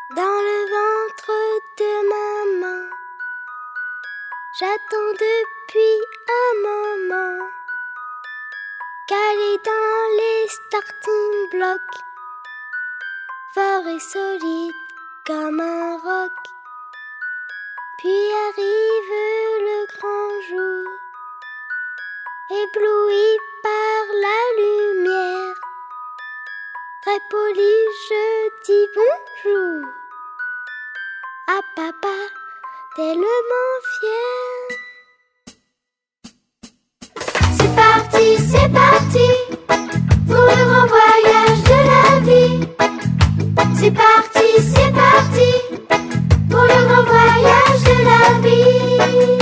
Dans le ventre de maman, j'attends depuis un moment qu'elle est dans les starting blocks, fort et solide comme un roc. Puis arrive le grand jour, ébloui par la lumière. Très poli, je dis bonjour à papa, tellement fier. C'est parti, pour le grand voyage de la vie. C'est parti, pour le grand voyage de la vie.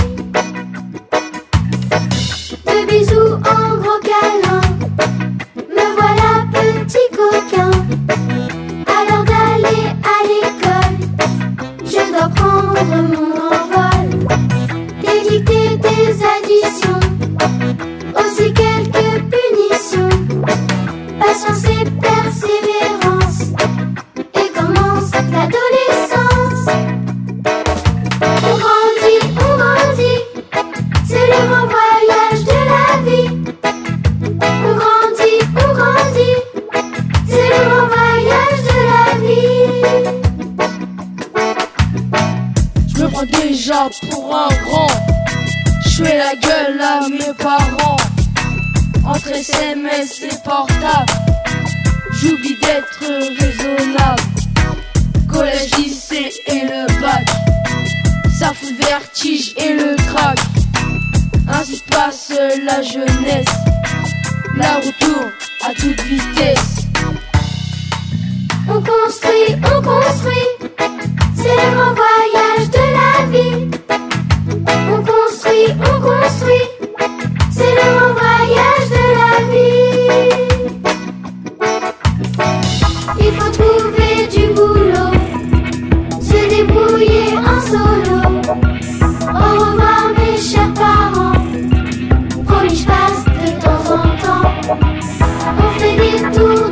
Deux bisous en gros câlin, me voilà petit coquin. À l'heure d'aller à l'école, je dois prendre mon envol. Des dictées, des additions, aussi quelques punitions. Patience et persévérance, et commence l'adolescence. On grandit, c'est le grand voyage de la vie. On grandit, c'est le grand voyage de la vie. Je me prends déjà pour un grand, je fais la gueule à mes parents. Entre SMS et portable, j'oublie d'être raisonnable. Collège, lycée et le bac, ça fout le vertige et le trac. Ainsi passe la jeunesse, la roue tourne à toute vitesse. On construit, c'est le grand voyage de la vie. On construit, c'est le grand voyage de la vie. Il faut trouver du boulot, se débrouiller en solo. Au revoir mes chers parents, promis je passe de temps en temps. On fait des tours,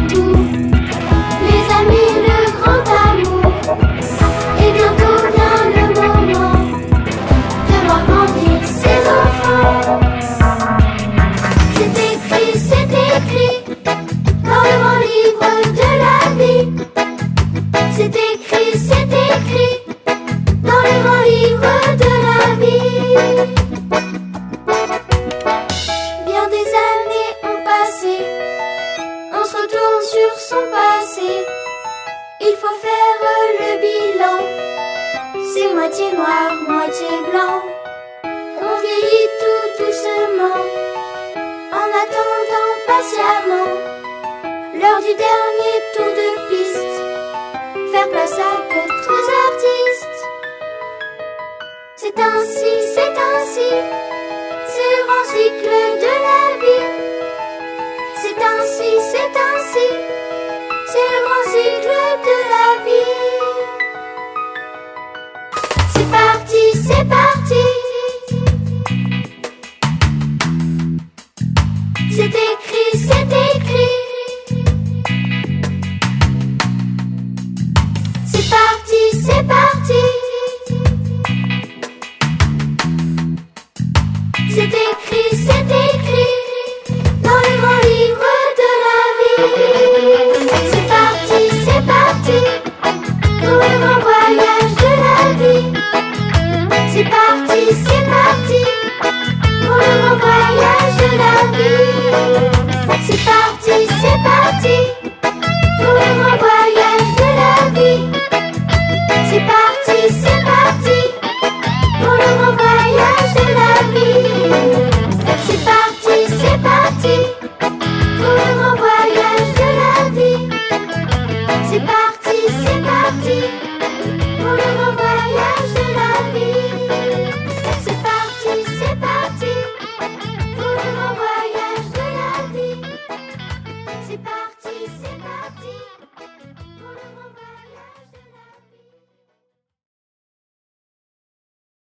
les amis, le grand amour. Et bientôt vient le moment de voir grandir ses enfants. C'est écrit dans le grand livre de la vie. C'est écrit dans le grand livre de la vie. Bien des années ont passé, on se retourne sur son passé. Il faut faire le bilan, c'est moitié noir, moitié blanc. On vieillit tout doucement, en attendant patiemment l'heure du dernier tour de piste. Faire place à d'autres artistes. C'est ainsi, c'est le grand cycle de la vie. C'est ainsi, c'est le grand cycle de la vie. C'est parti, c'est écrit. C'est parti, c'est écrit dans le grand livre de la vie. C'est parti, pour le grand voyage.